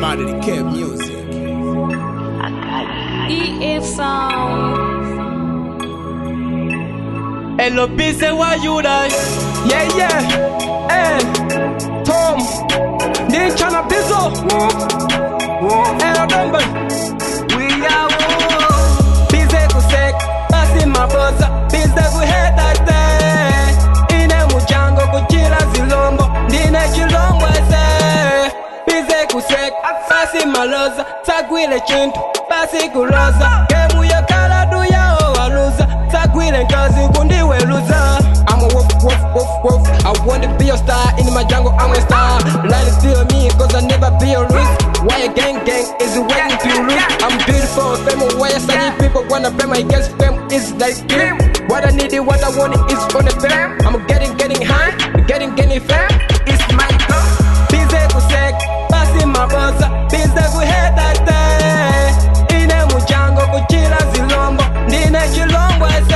Commodity Kev Music. EF Sound. LOP say why you die? Yeah, hey, Tom, ni chana bizo. Hello, Dumble. We are busy kusek, basi maboza, busy kuheta te. Ine mujango kuchila zilombo, ndine chilombo ese. Busy kusek, basi maloza, tagwile chintu, basi kuloza. Kemu yo kala du ya owaluza, tagwile kazi kundiwe luza. I'm a wolf. I wanna be a star in my jungle. I'm a star. Line feel me, cause I never be a risk. Why a gang is waiting to lose. I'm beautiful, famous. Why I study people wanna play my guess. Fame is like game. What I need, what I want is on the fame. I'm getting high, getting fame. It's my goal. Busy kusek, basi maboza. Busy kuheta te. Ine mujango kuchila zilombo. Ndine chilombo ese.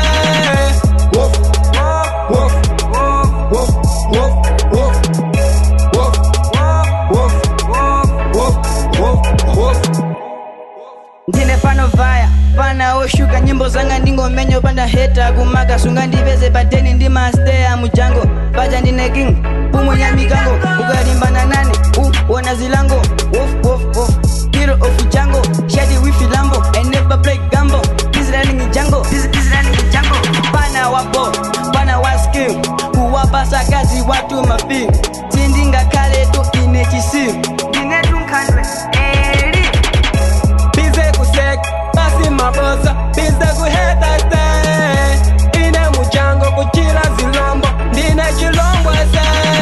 Ndine pano vaya, pana oshuka nyimbo zanga ndingo menyo panda heta kumaka sunga ndiveze pateni ndi mastea mujango paja ndine king pumu ya mikango ukalimbana nane wona zilango wolf hero of jango shady wifi lambo and never play gambo this running jango pana wapo pana waskim kuwapasa kazi watu mafi tindinga kale to inechisi ndine tunkandwe basi maboza, bize kuheta te. Ine mujango kuchila zilombo, ndine chilombo ese.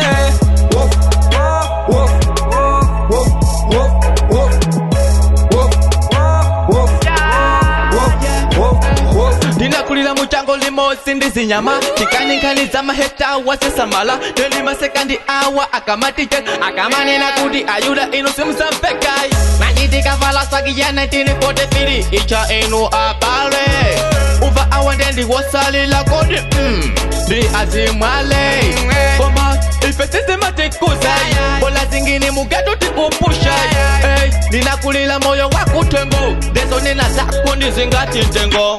Dina kulila muchango limo sindi zinyama. Chikani zama heta wase samala. Delima sekandi awa akamati jet. Akamani na kudi ayuda inu simsampekai. Najitika fala sagiyana tini pote pili. Icha inu apale. Uva awandendi wasali la kodi. Di azimwale. Koma ife systematic kuzai. Bola zingini mugato tipu pushai. Hey, dina kulila moyo wakutengo. Deso nina zako nizingati ntengo.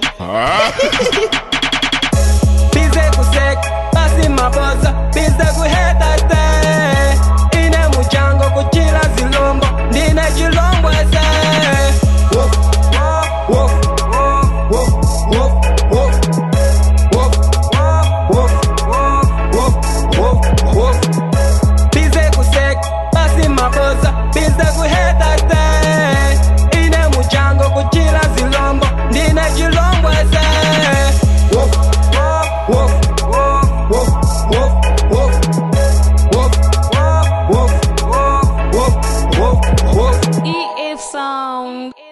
Busy kusek, basi maboza, busy kuheta te. Ine mujango kuchila zilombo, ndine chilombo ese. Busy kusek, basi maboza, busy kuheta te. Ine mujango kuchila zilombo, ndine chilombo ese. EF Sound.